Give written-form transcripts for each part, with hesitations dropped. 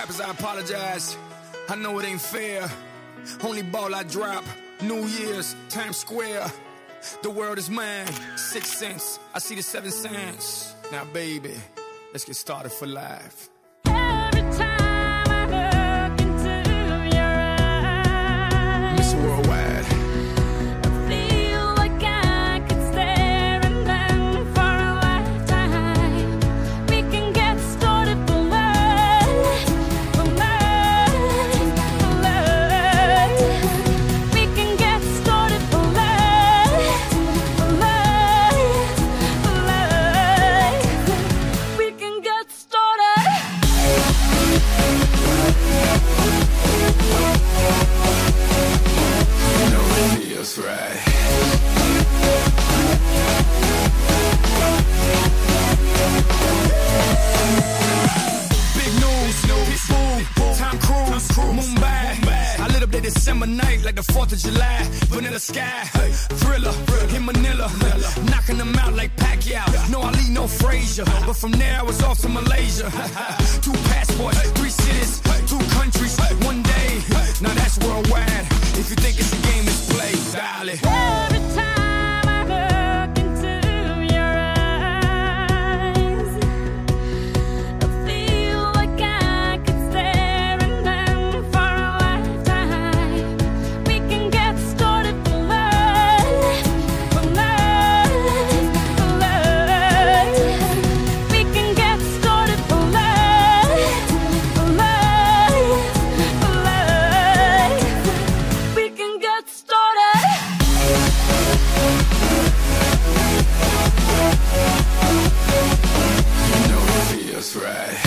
rappers, I apologize. I know it ain't fair. Only ball I drop, New Year's, Times Square. The world is mine, 6 cents. I see the 7 cents. Now, baby, let's get started for life. Every time I look into your eyes, Mr. Worldwide. I feel like I could stare and then for a lifetime we can get started for love, for love, for love. We can get started for love, for love, for love. We can get started. You know it feels right. Big news, Pitbull, Tom Cruise, Mumbai. I lit up that December night like the 4th of July. Vanilla Sky, Thriller, in Manila. Knocking them out like Pacquiao. No Ali, no Frazier. But from there I was off to Malaysia. 2 passports, 3 cities, 2 countries, 1 day. Now that's worldwide. If you think it's a game, it's play, darling. Every time I look into your eyes, I feel like I could stare and then for a lifetime we can get started for love, for love, for love. We can get started for love, for love, for love. We can get started. You know it feels right.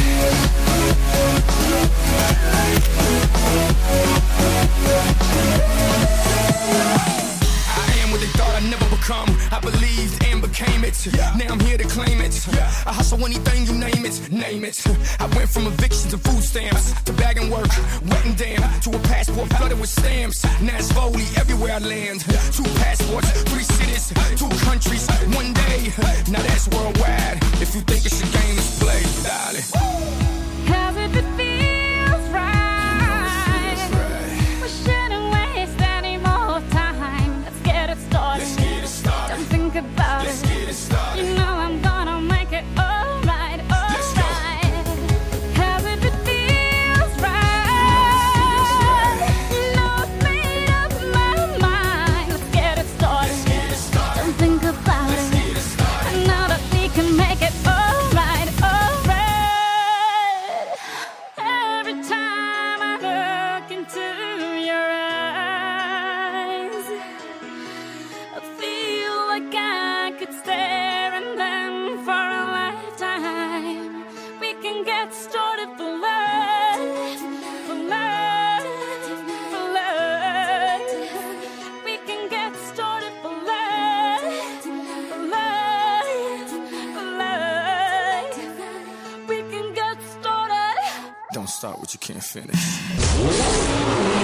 I am what they thought I'd never become. I believed and became it. Now I'm here to claim it. I hustle anything, you name it, name it. I went from evictions to food stamps to bagging work, wet and damn, to a passport flooded with stamps. Now it's Foley everywhere I land. 2 passports, 3 cities, 2 countries, 1 day. Now that's worldwide. If you think it's a game, it's play, darling. Cause if it feels right, we shouldn't waste any more time. Let's get it started. Let's get it started. Don't think about Let's it. get it started. You know I'm gonna make it alright, Let's go. alright. Cause if it feels right, you know I've made up my mind. Let's get it started. Let's get it started. Don't think about Let's it. get it started. I know that we can make it alright, alright. Every time I look into your eyes, I feel like I could stare and then for a lifetime we can get started for love, for love, for love. We can get started for love, for love, for love. We can get started. Don't start what you can't finish.